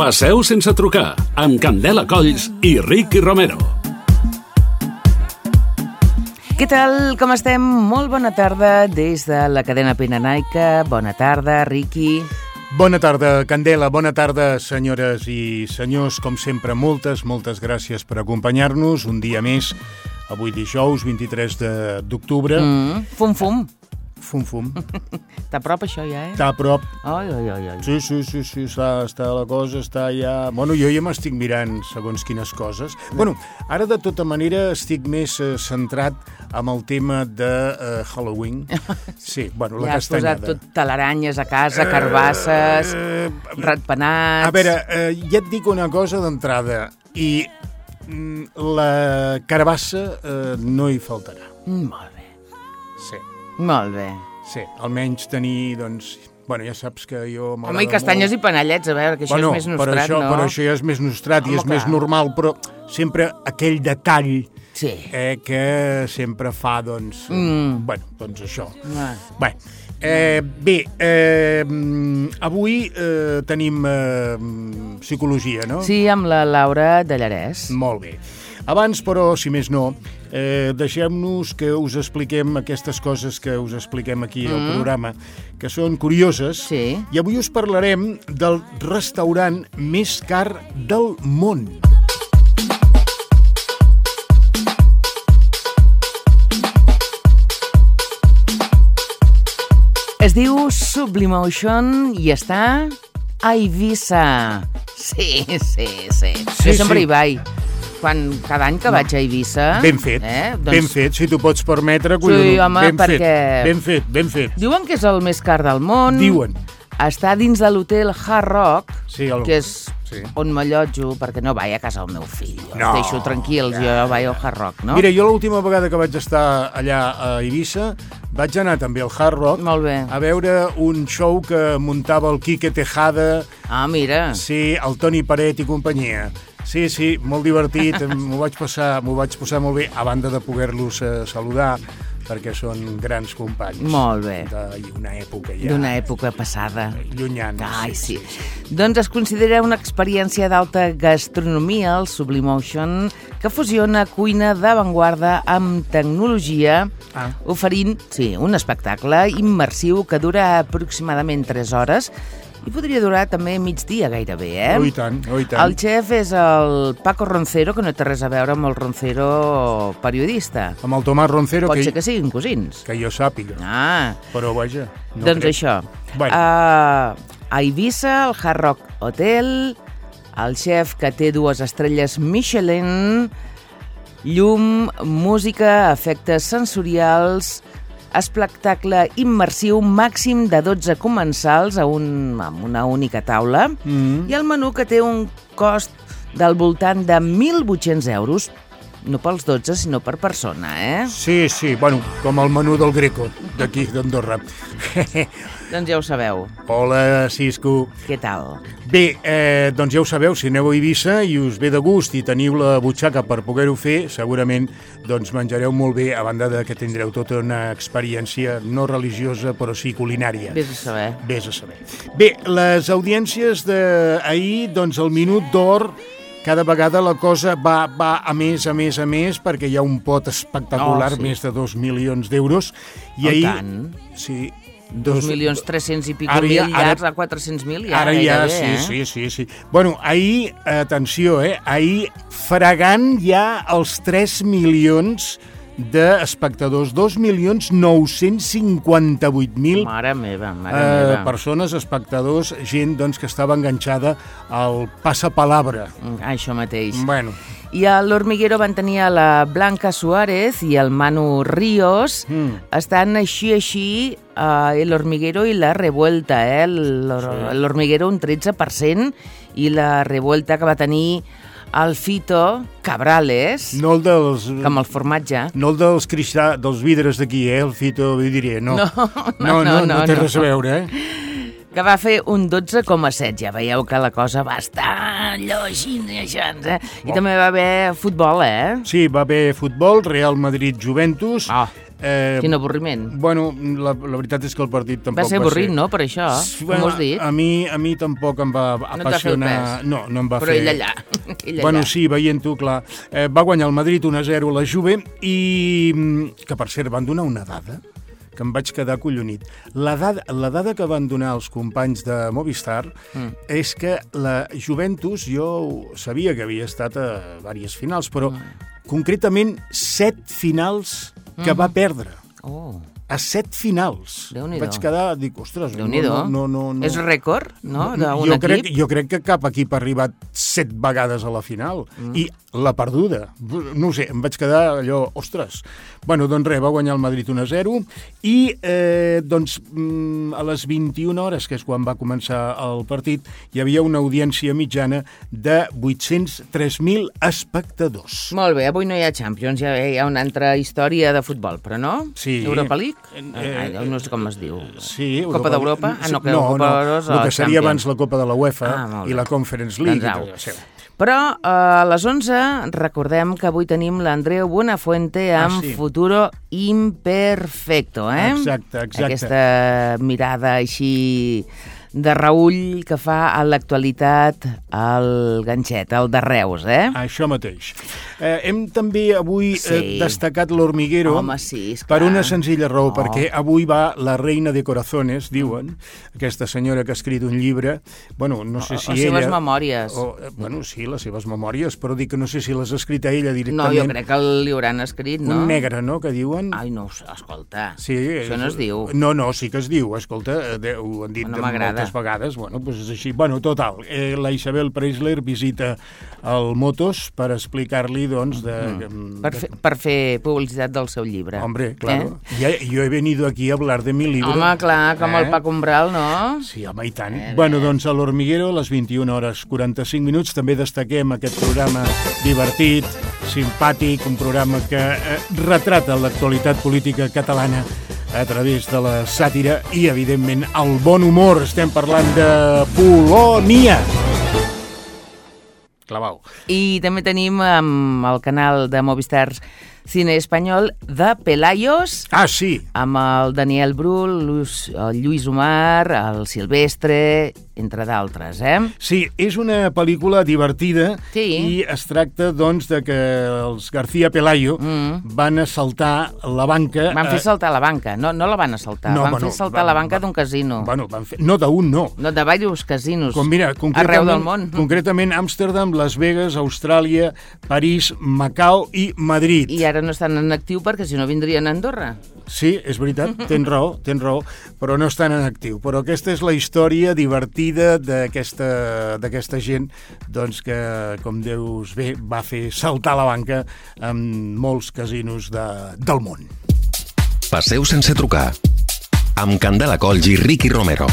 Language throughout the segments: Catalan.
Passeu sense trucar, amb Candela Colls i Ricky Romero. Què tal? Com estem? Molt bona tarda des de la cadena Pirenaica. Bona tarda, Ricky. Bona tarda, Candela. Bona tarda, senyores i senyors. Com sempre, moltes gràcies per acompanyar-nos un dia més. Avui dijous, 23 d'octubre. Fum. Fum. Està a prop, això, ja, Està a prop. Ai. Sí, està la cosa, està ja... Bueno, jo ja m'estic mirant segons quines coses. Bueno, ara de tota manera estic més centrat amb el tema de Halloween. Sí, bueno, la castanyada. Ja has posat tot teleranyes a casa, carbasses, ratpenats... A veure, ja et dic una cosa d'entrada, i la carbassa no hi faltarà. Molt bé. Sí. Molt bé. Sí, almenys tenir, doncs... Bueno, ja saps que jo m'agrada molt... Home, i castanyes i panellets, a veure, que això és més nostrat, no? Però això ja és més nostrat i és més normal, però sempre aquell detall que sempre fa, doncs... Bueno, doncs això. Bé, avui tenim psicologia, no? Sí, amb la Laura de Llarès. Molt bé. Abans, però, si més no, deixem-nos que us expliquem aquestes coses que us expliquem aquí al programa, que són curioses, i avui us parlarem del restaurant més car del món. Es diu Sublimotion i està a Eivissa. Sí. Jo sempre hi vaig. Cada any que vaig a Eivissa... Ben fet, ben fet, si t'ho pots permetre, collonut. Sí, home, perquè... Ben fet. Diuen que és el més car del món. Diuen. Està dins de l'hotel Hard Rock, que és on m'allotjo, perquè no vaig a casa del meu fill. Els deixo tranquils, jo vaig al Hard Rock, no? Mira, jo l'última vegada que vaig estar allà a Eivissa vaig anar també al Hard Rock a veure un show que muntava el Quique Tejada. Ah, mira. Sí, el Toni Peret i companyia. Sí, molt divertit, m'ho vaig passar molt bé, a banda de poder-los saludar, perquè són grans companys. Molt bé. D'una època ja... D'una època passada. Llunyana. Ai, sí. Doncs es considera una experiència d'alta gastronomia, el Sublimotion, que fusiona cuina d'avantguarda amb tecnologia, oferint un espectacle immersiu que dura aproximadament 3 hores, i podria durar també migdia gairebé, Oh, i tant. El xef és el Paco Roncero, que no té res a veure amb el Roncero periodista. Amb el Tomàs Roncero... Pot ser que siguin cosins. Que jo sàpiga. Però vaja, no doncs crec. Això. A Eivissa, al Hard Rock Hotel, el xef que té 2 estrelles Michelin, llum, música, efectes sensorials... espectacle immersiu màxim de 12 comensals amb una única taula i el menú que té un cost del voltant de 1.800 euros, no pels 12 sinó per persona, Sí, bueno, com el menú del Greco d'aquí d'Andorra. Doncs ja ho sabeu. Hola, Cisco. Què tal? Bé, doncs ja ho sabeu, si aneu a Eivissa i us ve de gust i teniu la butxaca per poder-ho fer, segurament doncs menjareu molt bé, a banda de que tindreu tota una experiència no religiosa, però sí culinària. Vés a saber. Bé, les audiències d'ahir, doncs el minut d'or, cada vegada la cosa va a més, perquè hi ha un pot espectacular, més de 2 milions d'euros. I ahir, tant? Sí. 2.300.000 i pico mil llargs a 400.000, ja ara gairebé, sí. Bueno, ahir, atenció, ahir fregant ja els 3 milions d'espectadors, 2.958.000 mare meva. Persones, espectadors, gent doncs, que estava enganxada al passapalabra. Això mateix. Bueno. I a l'Hormiguero van tenir a la Blanca Suárez i el Manu Ríos. Estan així el Hormiguero i la Revuelta. L'Hormiguero un 13% i la Revuelta que va tenir el Fito Cabrales, no el dels... com el formatge. No el dels vidres d'aquí, el Fito Vidrier, no. No té res a veure, que va fer un 12,7. Ja veieu que la cosa va estar allò així, I també va haver futbol, Sí, va haver futbol, Real Madrid-Juventus. Quin avorriment. Bueno, la veritat és que el partit tampoc va ser avorrit, no?, per això, com has dit. A mi tampoc em va apassionar. No em va fer... Però ell allà. Bueno, sí, veient-ho, clar. Va guanyar el Madrid 1-0 la Juve i, que per cert, van donar una dada que em vaig quedar collonit. La dada que van donar els companys de Movistar és que la Juventus, jo sabia que havia estat a diverses finals, però concretament 7 finals que va perdre. A 7 finals. Vaig quedar, dic, ostres, no. És rècord, no?, d'un equip. Jo crec que cap equip ha arribat 7 vegades a la final. I la perduda. No ho sé, em vaig quedar allò, ostres. Bueno, doncs res, va guanyar el Madrid 1-0 i doncs a les 21 hores, que és quan va començar el partit, hi havia una audiència mitjana de 803.000 espectadors. Molt bé, avui no hi ha Champions, hi ha una altra història de futbol, però no? Sí. Europa League? No sé com es diu. Sí. Copa d'Europa? No, el que seria abans la Copa de la UEFA i la Conference League. Però a les 11 recordem que avui tenim l'Andreu Buenafuente amb Futuro Imperfecto, Exacte. Aquesta mirada així de Raül que fa a l'actualitat el ganxet, el de Reus, Això mateix. Hem també avui destacat l'Hormiguero per una senzilla raó, perquè avui va la reina de corazones, diuen, aquesta senyora que ha escrit un llibre, bueno, no sé si ella... Les seves memòries. Bueno, sí, les seves memòries, però dic que no sé si les ha escrit a ella directament. No, jo crec que li hauran escrit, no? Un negre, no?, que diuen... Ai, no, escolta, sí, això no es diu. No, sí que es diu, escolta, ho han dit moltes vegades, bueno, doncs és així. Bueno, total, la Isabel Preisler visita el Motos per explicar-li, doncs, per fer publicitat del seu llibre. Hombre, claro. Yo he venido aquí a hablar de mi libro. Home, clar, com el Paco Umbral, no? Sí, home, i tant. Bueno, doncs a l'Hormiguero, a les 21:45, també destaquem aquest programa divertit, simpàtic, un programa que retrata l'actualitat política catalana a través de la sàtira i, evidentment, el bon humor. Estem parlant de Polònia. Clavau. I també tenim el canal de Movistar Cine Espanyol de Pelayos. Sí. Amb el Daniel Brühl, el Lluís Omar, el Silvestre, entre d'altres, Sí, és una pel·lícula divertida i es tracta, doncs, de que els García Pelayo van assaltar la banca... Van fer saltar la banca, no la van assaltar, van fer saltar la banca d'un casino. Bueno, no d'un, no. No, de diversos casinos, mira, arreu del món. Concretament Amsterdam, Las Vegas, Austràlia, París, Macau i Madrid. I ara no estan en actiu perquè si no vindrien a Andorra. Sí, és veritat, tens raó, però no estan en actiu. Però aquesta és la història divertida d'aquesta gent, doncs, que, com deus bé, va fer saltar la banca en molts casinos del món. Passeu sense trucar, amb Candela Colls i Ricky Romero.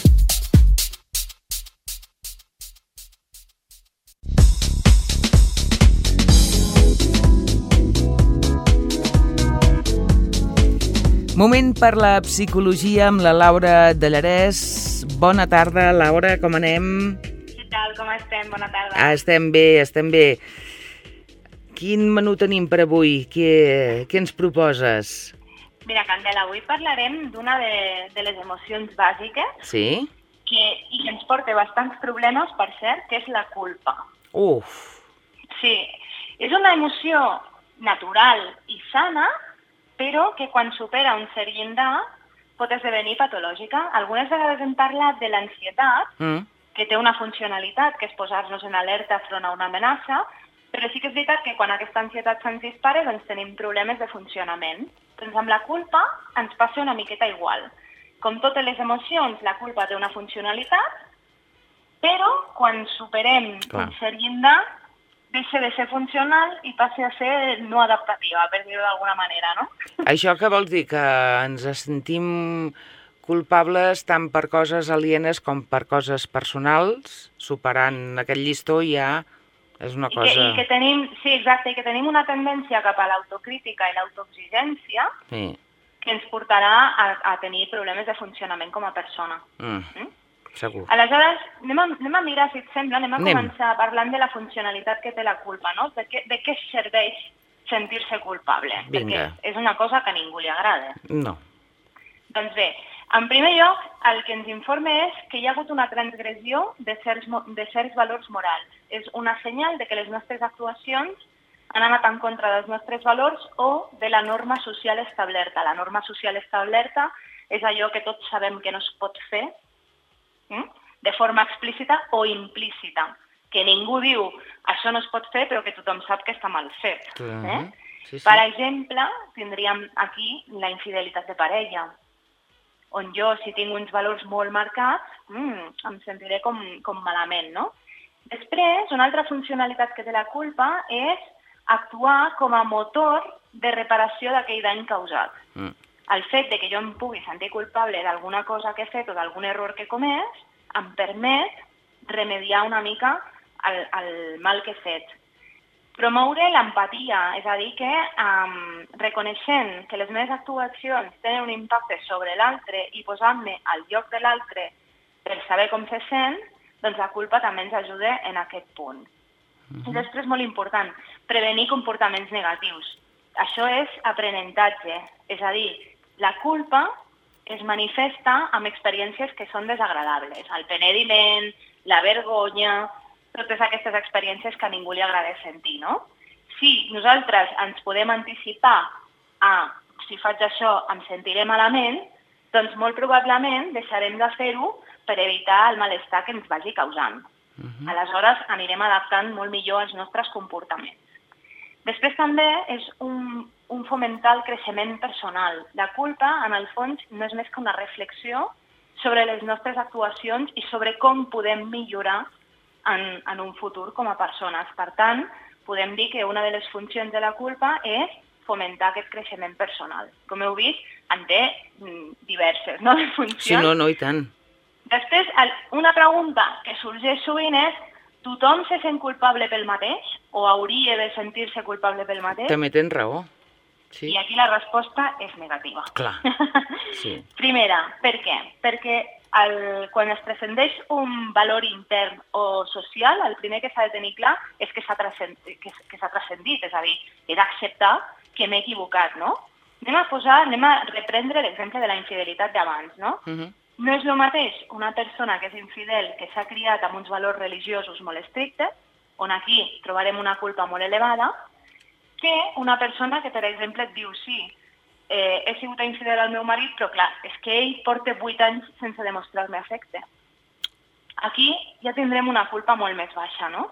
Moment per la psicologia amb la Laura Dellarès. Bona tarda, Laura, com anem? Què tal, com estem? Bona tarda. Estem bé. Quin menú tenim per avui? Què ens proposes? Mira, Candela, avui parlarem d'una de les emocions bàsiques i que ens porta bastants problemes, per cert, que és la culpa. Sí, és una emoció natural i sana, però que quan supera un cert llindar pot esdevenir patològica. Algunes vegades hem parlat de l'ansietat, que té una funcionalitat, que és posar-nos en alerta front a una amenaça, però sí que és veritat que quan aquesta ansietat se'ns dispara, doncs tenim problemes de funcionament. Doncs amb la culpa ens passa una miqueta igual. Com totes les emocions, la culpa té una funcionalitat, però quan superem un cert llindar, deixa de ser funcional i passi a ser no adaptativa, per dir-ho d'alguna manera, no? Això què vol dir? Que ens sentim culpables tant per coses alienes com per coses personals? Superant aquest llistó ja és una cosa... I que tenim, sí, exacte, i que tenim una tendència cap a l'autocrítica i l'autoexigència que ens portarà a tenir problemes de funcionament com a persona. Segur. Aleshores, anem a mirar, si et sembla, anem a començar parlant de la funcionalitat que té la culpa, no? De què serveix sentir-se culpable, Vinga. perquè és una cosa que a ningú li agrada. No. Doncs bé, en primer lloc, el que ens informa és que hi ha hagut una transgressió de certs valors morals. És una senyal de que les nostres actuacions han anat en contra dels nostres valors o de la norma social establerta. La norma social establerta és allò que tots sabem que no es pot fer de forma explícita o implícita, que ningú diu això no es pot fer però que tothom sap que està mal fet. Sí. Per exemple, tindríem aquí la infidelitat de parella, on jo, si tinc uns valors molt marcats, em sentiré com malament, no? Després, una altra funcionalitat que té la culpa és actuar com a motor de reparació d'aquell dany causat. El fet de que jo em pugui sentir culpable d'alguna cosa que he fet o d'algun error que he comès em permet remediar una mica el mal que he fet. Promoure l'empatia, és a dir, que reconeixent que les meves actuacions tenen un impacte sobre l'altre i posant-me al lloc de l'altre per saber com se sent, doncs la culpa també ens ajuda en aquest punt. I després, molt important, prevenir comportaments negatius. Això és aprenentatge, és a dir, la culpa es manifesta amb experiències que són desagradables. El penediment, la vergonya, totes aquestes experiències que a ningú li agrada sentir, no? Si nosaltres ens podem anticipar a si faig això em sentiré malament, doncs molt probablement deixarem de fer-ho per evitar el malestar que ens vagi causant. Aleshores anirem adaptant molt millor els nostres comportaments. Després també és un fomentar el creixement personal. La culpa, en el fons, no és més que una reflexió sobre les nostres actuacions i sobre com podem millorar en un futur com a persones. Per tant, podem dir que una de les funcions de la culpa és fomentar aquest creixement personal. Com heu vist, en té diverses, no?, de funcions. Sí, no, i tant. Després, una pregunta que sorgeix sovint és: tothom se sent culpable pel mateix o hauria de sentir-se culpable pel mateix? També tens raó. Sí. I aquí la resposta és negativa. Clar, sí. Primera, per què? Perquè quan es transcendeix un valor intern o social, el primer que s'ha de tenir clar és que s'ha transcendit, és a dir, he d'acceptar que m'he equivocat, no? Anem a reprendre l'exemple de la infidelitat d'abans, no? No és el mateix una persona que és infidel, que s'ha criat amb uns valors religiosos molt estrictes, on aquí trobarem una culpa molt elevada, que una persona que, per exemple, et diu sí, he sigut infidel al meu marit, però clar, és que ell porta 8 anys sense demostrar-me afecte. Aquí ja tindrem una culpa molt més baixa, no?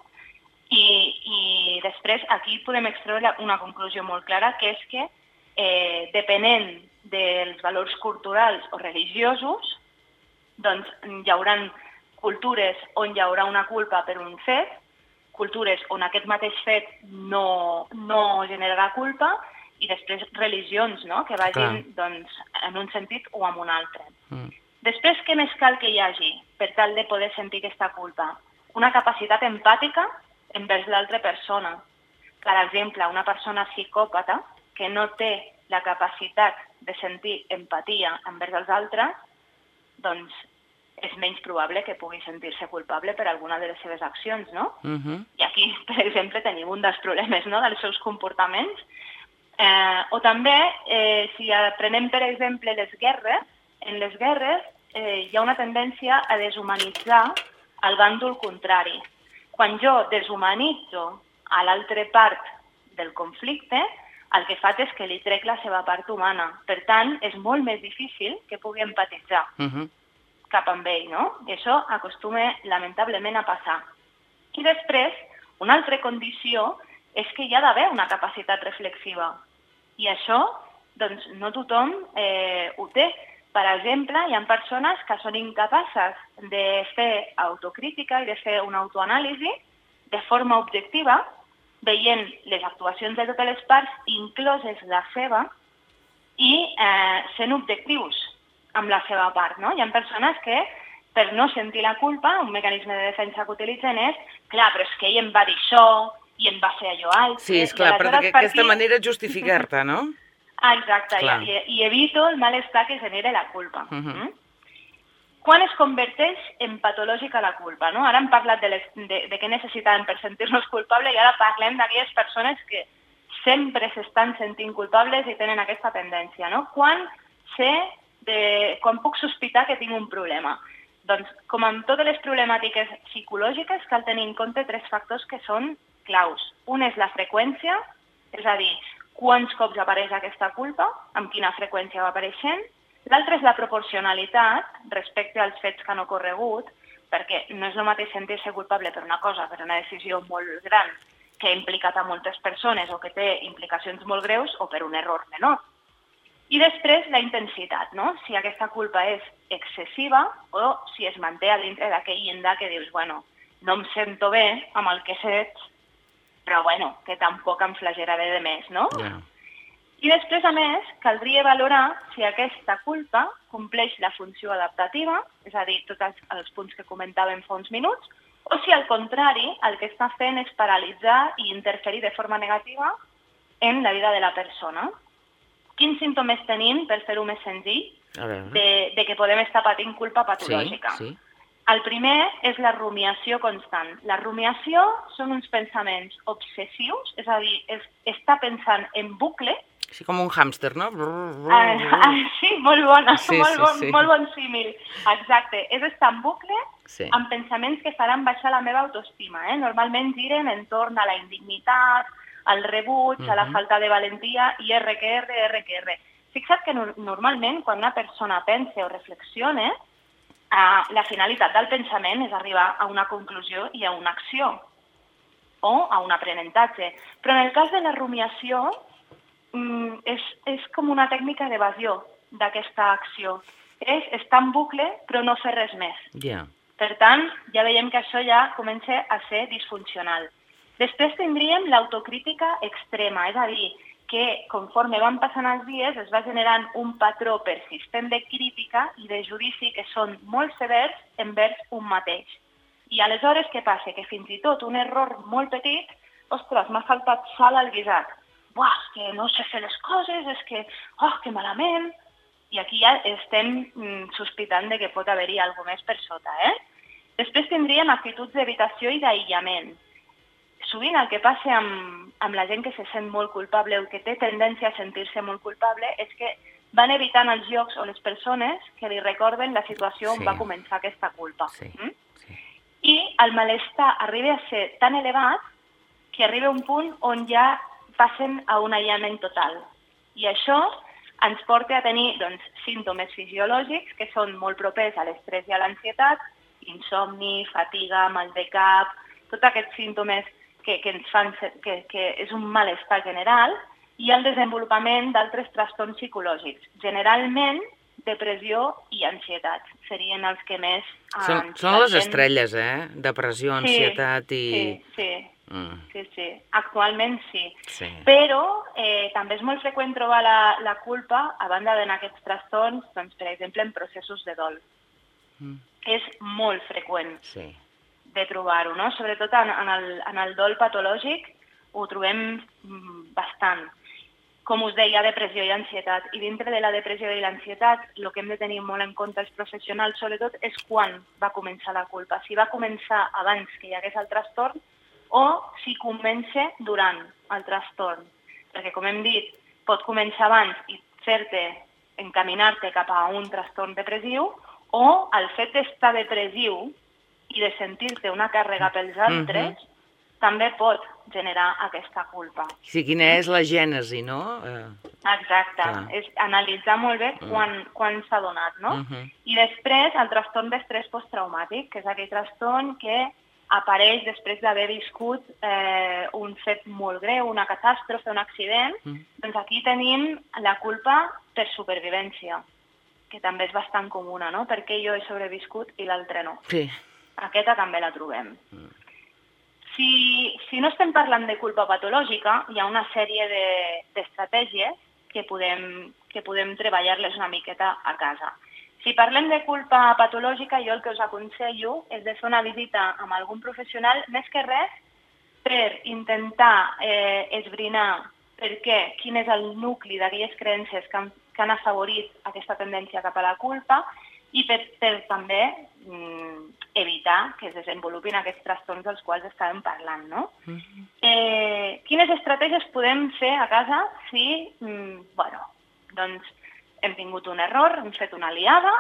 I després aquí podem extreure una conclusió molt clara, que és que depenent dels valors culturals o religiosos, doncs hi haurà cultures on hi haurà una culpa per un fet, cultures on aquest mateix fet no generarà culpa, i després religions, no?, que vagin doncs, en un sentit o en un altre. Després, què més cal que hi hagi per tal de poder sentir aquesta culpa? Una capacitat empàtica envers l'altra persona. Per exemple, una persona psicòpata que no té la capacitat de sentir empatia envers els altres, doncs és menys probable que pugui sentir-se culpable per alguna de les seves accions, no? I aquí, per exemple, tenim un dels problemes, no?, dels seus comportaments. O també, si aprenem, per exemple, les guerres, en les guerres hi ha una tendència a deshumanitzar el bàndol contrari. Quan jo deshumanitzo a l'altra part del conflicte, el que fa és que li trec la seva part humana. Per tant, és molt més difícil que pugui empatitzar cap amb ell, no? I això acostuma, lamentablement, a passar. I després, una altra condició és que hi ha d'haver una capacitat reflexiva. I això, doncs, no tothom ho té. Per exemple, hi ha persones que són incapaces de fer autocrítica i de fer una autoanàlisi de forma objectiva, veient les actuacions de totes les parts, incloses la seva, i sent objectius amb la seva part, no? Hi ha persones que, per no sentir la culpa, un mecanisme de defensa que utilitzen és: clar, però és que ell em va dir això, i em va fer allò altre... Sí, esclar, però d'aquesta manera justificar-te, no? Exacte, i evito el malestar que genera la culpa. Quan es converteix en patològica la culpa, no? Ara hem parlat de què necessitàvem per sentir-nos culpables i ara parlem d'aquelles persones que sempre s'estan sentint culpables i tenen aquesta tendència, no? Quan puc sospitar que tinc un problema? Doncs, com amb totes les problemàtiques psicològiques, cal tenir en compte 3 factors que són claus. Un és la freqüència, és a dir, quants cops apareix aquesta culpa, amb quina freqüència va apareixent. L'altre és la proporcionalitat respecte als fets que han ocorregut, perquè no és el mateix sentir-se culpable per una cosa, per una decisió molt gran, que ha implicat a moltes persones o que té implicacions molt greus o per un error menor. I després la intensitat, no? Si aquesta culpa és excessiva o si es manté a dintre d'aquell llindar que dius, bueno, no em sento bé amb el que he fet, però bueno, que tampoc em flagelaré de més, no? Yeah. I després, a més, caldria valorar si aquesta culpa compleix la funció adaptativa, és a dir, tots els punts que comentàvem fa uns minuts, o si, al contrari, el que està fent és paralitzar i interferir de forma negativa en la vida de la persona. Quins símptomes tenim, per fer-ho més senzill, de que podem estar patint culpa patològica? Sí. El primer és la rumiació constant. La rumiació són uns pensaments obsessius, és a dir, estar pensant en bucle. Sí, com un hàmster, no? Sí, molt bona, molt bon símil. Exacte, és estar en bucle amb pensaments que faran baixar la meva autoestima. Normalment giren entorn a la indignitat, al rebuig, a la falta de valentia i R. Fixa't que normalment quan una persona pensa o reflexiona, la finalitat del pensament és arribar a una conclusió i a una acció o a un aprenentatge. Però en el cas de la rumiació és com una tècnica d'evasió d'aquesta acció. És estar en bucle però no fer res més. Per tant, ja veiem que això ja comença a ser disfuncional. Després tindríem l'autocrítica extrema, és a dir, que conforme van passant els dies es va generant un patró persistent de crítica i de judici que són molt severs envers un mateix. I aleshores què passa? Que fins i tot un error molt petit, ostres, m'ha faltat sal al guisat. Buah, és que no sé fer les coses, és que, que malament. I aquí ja estem sospitant de que pot haver-hi alguna més per sota, Després tindríem actituds d'evitació i d'aïllament. Sovint el que passa amb la gent que se sent molt culpable o que té tendència a sentir-se molt culpable és que van evitant els llocs o les persones que li recorden la situació on va començar aquesta culpa. I el malestar arriba a ser tan elevat que arriba a un punt on ja passen a un aïllament total. I això ens porta a tenir símptomes fisiològics que són molt propers a l'estrès i a l'ansietat, insomni, fatiga, mal de cap, tots aquests símptomes que ens fan que és un malestar general, i el desenvolupament d'altres trastorns psicològics. Generalment, depressió i ansietat serien els que més... Són les estrelles, Depressió, ansietat i... Sí. Actualment sí. Però també és molt freqüent trobar la culpa, a banda d'aquests trastorns, per exemple, en processos de dol. És molt freqüent de trobar-ho, no? Sobretot en el dol patològic ho trobem bastant. Com us deia, depressió i ansietat. I dintre de la depressió i l'ansietat, el que hem de tenir molt en compte els professionals, sobretot, és quan va començar la culpa. Si va començar abans que hi hagués el trastorn o si comença durant el trastorn. Perquè, com hem dit, pot començar abans i fer-te encaminar-te cap a un trastorn depressiu, o el fet d'estar depressiu i de sentir-te una càrrega pels altres també pot generar aquesta culpa. Sí, quina és la gènesi, no? Exacte, és analitzar molt bé quan s'ha donat, no? I després el trastorn d'estrès posttraumàtic, que és aquell trastorn que apareix després d'haver viscut un fet molt greu, una catàstrofe, un accident. Doncs aquí tenim la culpa per supervivència, que també és bastant comuna, no? Perquè jo he sobreviscut i l'altre no. Sí. Aquesta també la trobem. Si no estem parlant de culpa patològica, hi ha una sèrie d'estratègies que podem treballar-les una miqueta a casa. Si parlem de culpa patològica, jo el que us aconsello és de fer una visita amb algun professional, més que res, per intentar esbrinar quin és el nucli d'aquelles creences que han afavorit aquesta tendència cap a la culpa i per també evitar que es desenvolupin aquests trastorns dels quals estàvem parlant, no? Quines estratègies podem fer a casa si, doncs, hem tingut un error, hem fet una liada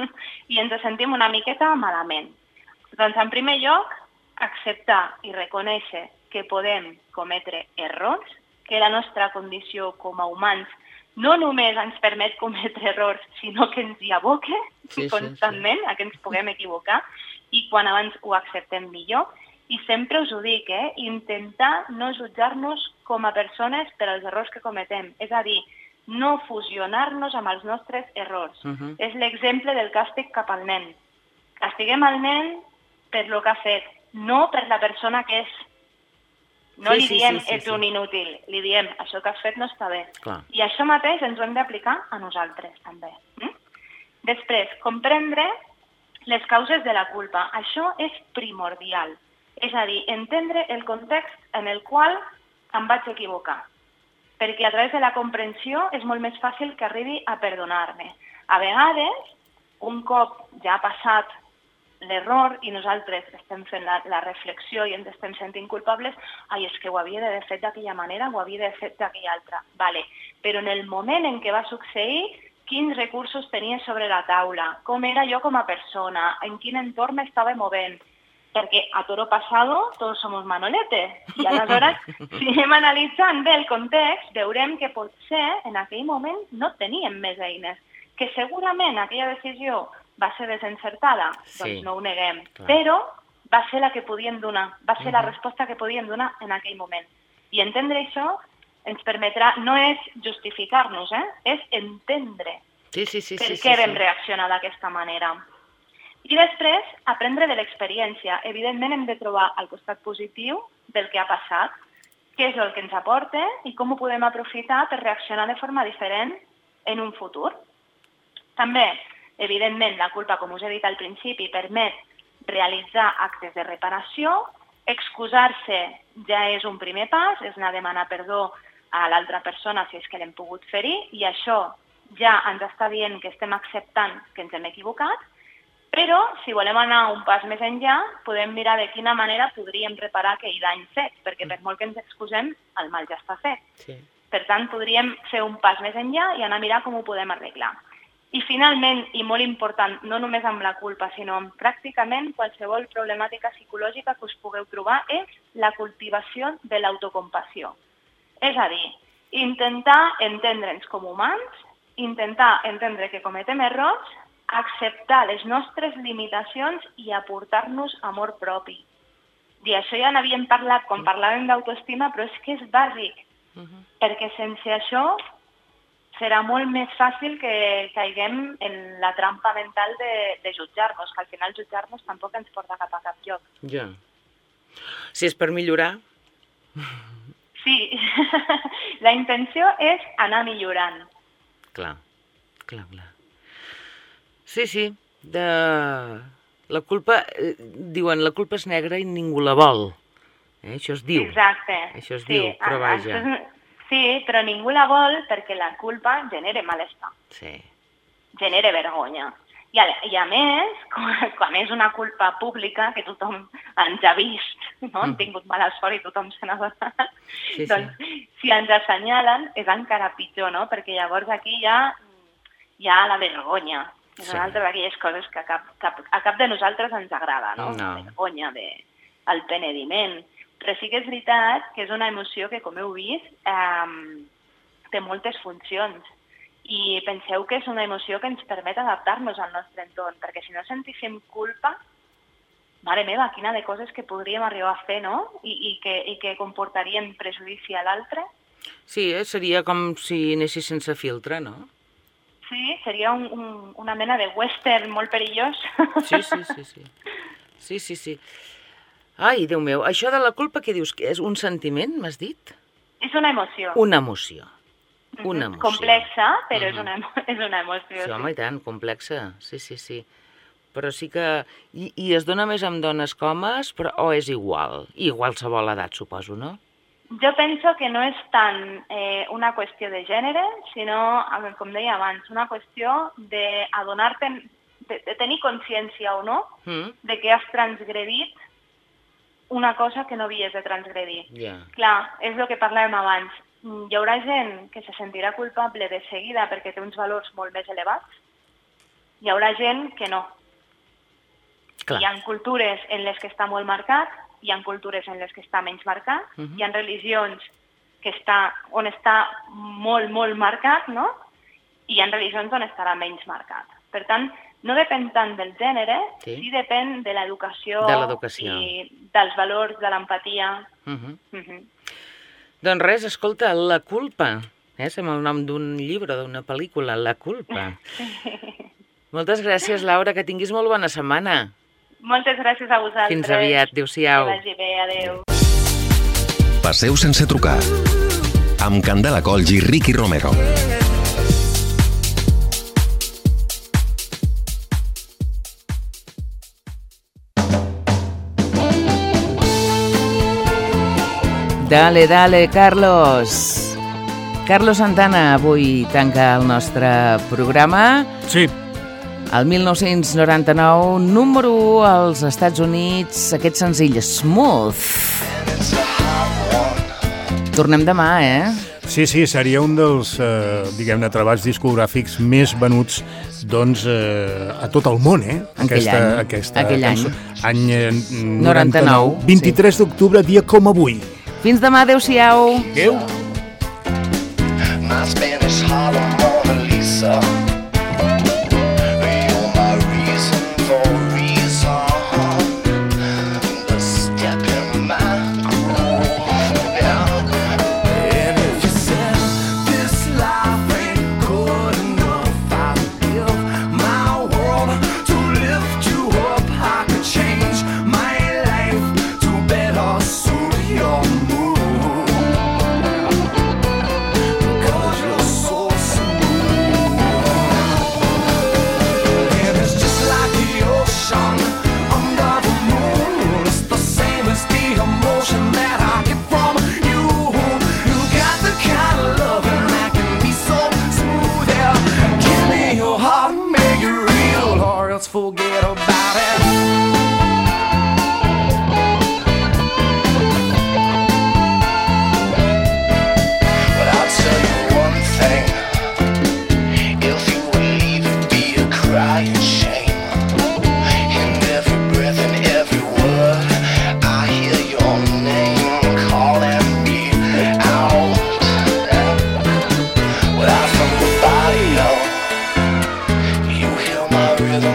i ens sentim una miqueta malament? Doncs, en primer lloc, acceptar i reconèixer que podem cometre errors, que la nostra condició com a humans no només ens permet cometre errors, sinó que ens hi aboca constantment a que ens puguem equivocar, i quan abans ho acceptem millor. I sempre us ho dic, intentar no jutjar-nos com a persones per als errors que cometem. És a dir, no fusionar-nos amb els nostres errors. És l'exemple del càstig cap al nen. Castiguem el nen per lo que ha fet, no per la persona que és. No li diem, ets un inútil, li diem, això que has fet no està bé. I això mateix ens ho hem d'aplicar a nosaltres, també. Després, comprendre les causes de la culpa. Això és primordial. És a dir, entendre el context en el qual em vaig equivocar. Perquè a través de la comprensió és molt més fàcil que arribi a perdonar-me. A vegades, un cop ja ha passat l'error i nosaltres estem fent la reflexió i ens estem sentint culpables, és que ho havia d'haver fet d'aquella manera, ho havia d'haver fet d'aquella altra. Vale. Però en el moment en què va succeir, quins recursos tenia sobre la taula, com era jo com a persona, en quin entorn m'estava movent, perquè a toro pasado todos somos manoletes. I aleshores, si anem analitzant bé el context, veurem que potser en aquell moment no teníem més eines, que segurament aquella decisió va ser desencertada, doncs no ho neguem, però va ser la que podíem donar, va ser la resposta que podíem donar en aquell moment. I entendre això ens permetrà, no és justificar-nos, és entendre per què vam reaccionar d'aquesta manera. I després, aprendre de l'experiència. Evidentment hem de trobar el costat positiu del que ha passat, què és el que ens aporta i com ho podem aprofitar per reaccionar de forma diferent en un futur. També, evidentment, la culpa, com us he dit al principi, permet realitzar actes de reparació. Excusar-se ja és un primer pas, és anar a demanar perdó a l'altra persona si és que l'hem pogut ferir, i això ja ens està dient que estem acceptant que ens hem equivocat, però si volem anar un pas més enllà, podem mirar de quina manera podríem reparar aquell dany fet, perquè per molt que ens excusem, el mal ja està fet. Per tant, podríem fer un pas més enllà i anar a mirar com ho podem arreglar. I finalment, i molt important, no només amb la culpa, sinó amb pràcticament qualsevol problemàtica psicològica que us pugueu trobar, és la cultivació de l'autocompassió. És a dir, intentar entendre'ns com humans, intentar entendre que cometem errors, acceptar les nostres limitacions i aportar-nos amor propi. I això ja n'havíem parlat quan parlàvem d'autoestima, però és que és bàsic, perquè sense això serà molt més fàcil que caiguem en la trampa mental de jutjar-nos, que al final jutjar-nos tampoc ens porta cap a cap lloc. Ja. Si és per millorar... Sí, la intenció és anar millorant. Clar. Sí, la culpa, diuen, la culpa és negra i ningú la vol. Això es diu. Exacte. Això es diu, però vaja... Sí, però ningú la vol perquè la culpa genera malestar. Sí. Genera vergonya. I a més, quan és una culpa pública, que tothom ens ha vist, no? Han tingut mala sort i tothom se n'ha donat, doncs si ens assenyalen és encara pitjor, no? Perquè llavors aquí hi ha la vergonya. És una altra d'aquelles coses que a cap de nosaltres ens agrada, no? La vergonya, el penediment. Però sí que és veritat que és una emoció que, com heu vist, té moltes funcions. I penseu que és una emoció que ens permet adaptar-nos al nostre entorn, perquè si no sentíssim culpa, mare meva, quina de coses que podríem arribar a fer, no? I que comportarien prejudici a l'altre. Sí, seria com si anessis sense filtre, no? Sí, seria una mena de western molt perillós. Sí. Ai, Déu meu, això de la culpa, què dius? És un sentiment, m'has dit? És una emoció. Una emoció. Complexa, però és una emoció. Sí, home, i tant, complexa, sí. Però sí que... I es dona més amb dones que homes, o és igual? I qualsevol edat, suposo, no? Jo penso que no és tant una qüestió de gènere, sinó, com deia abans, una qüestió d'adonar-te de tenir consciència o no de que has transgredit una cosa que no havies de transgredir. Clar, és el que parlàvem abans. Hi haurà gent que se sentirà culpable de seguida perquè té uns valors molt més elevats. Hi haurà gent que no. Hi ha cultures en les que està molt marcat, hi ha cultures en les que està menys marcat, hi ha religions on està molt, molt marcat, no? I hi ha religions on estarà menys marcat. Per tant, no depèn tant del gènere, sí depèn de l'educació i dels valors, de l'empatia. Doncs res, escolta, La culpa, sembla el nom d'un llibre, d'una pel·lícula, La culpa. Moltes gràcies, Laura, que tinguis molt bona setmana. Moltes gràcies a vosaltres. Fins aviat, adéu-siau. Que vagi bé, adéu. Passeu sense trucar, amb Candela Colls i Ricky Romero. Dale, dale, Carlos. Carlos Santana avui tanca el nostre programa. Sí. El 1999, número 1 als Estats Units, aquest senzill, Smooth. Tornem demà, Sí, seria un dels, diguem-ne, treballs discogràfics més venuts, doncs, a tot el món, Aquell any. Any 99. 23 d'octubre, dia com avui. Fins demà, adéu-siau. Adéu. My Spanish Harlem Mona Lisa. You're my reason for reason. The step in my groove. And if you said this life ain't good enough, I'd give my world to lift you up. I could change my life to better suit your mood. Forget about it. But I'll tell you one thing. If you would leave, it'd be a crying shame. In every breath and every word, I hear your name calling me out. Without from the body, you hear my rhythm.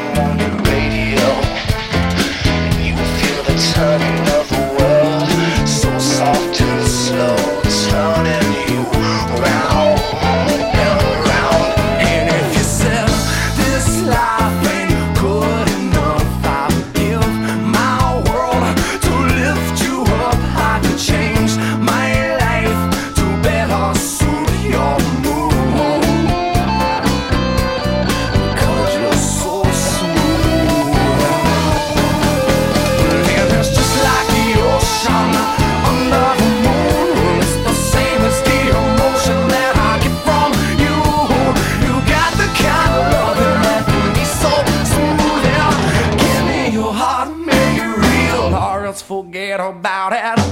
Turning of the world, so soft and slow, turning you round and round. And if you said this life ain't good enough, I'll give my world to lift you up. I could change my life to better suit your mood. Because you're so smooth. Under the moon, it's the same as the emotion that I get from you. You got the kind of love that can be so smooth. Give me your heart, make it real, or else forget about it.